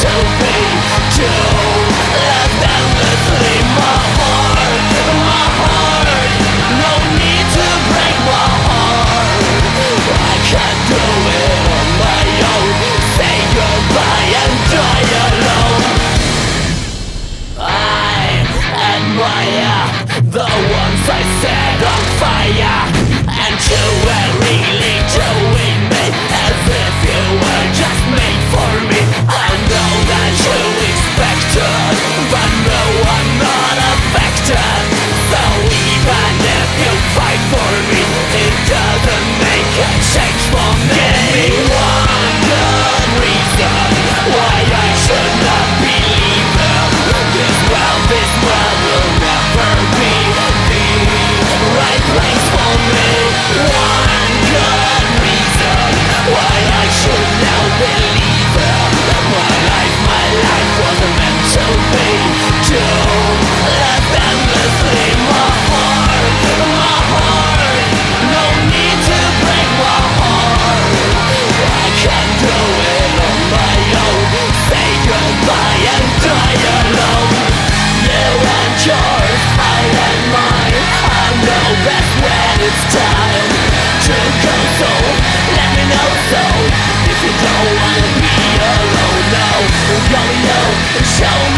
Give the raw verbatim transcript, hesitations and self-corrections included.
to be. To love endlessly, my heart, my heart. No need to break my heart. I can't do it on my own. Say goodbye and die alone. I admire the ones I set on fire, and you were really doing me as if you were just made for me. I know that you expected, but no, I'm not affected. So even if you fight for me, it doesn't make a change for me. Give me one good reason why I should not believe it. This world, this world will never be the right place for me. One good reason why I should now believe it. My life, my life wasn't meant to be. To live endlessly, my heart, my heart. No need to break my heart. I can't do it on my own. Say goodbye and die alone. You and yours, I and mine. I know best when it's time to go, so let me know. So if you don't wanna be alone, no, go, no, show me.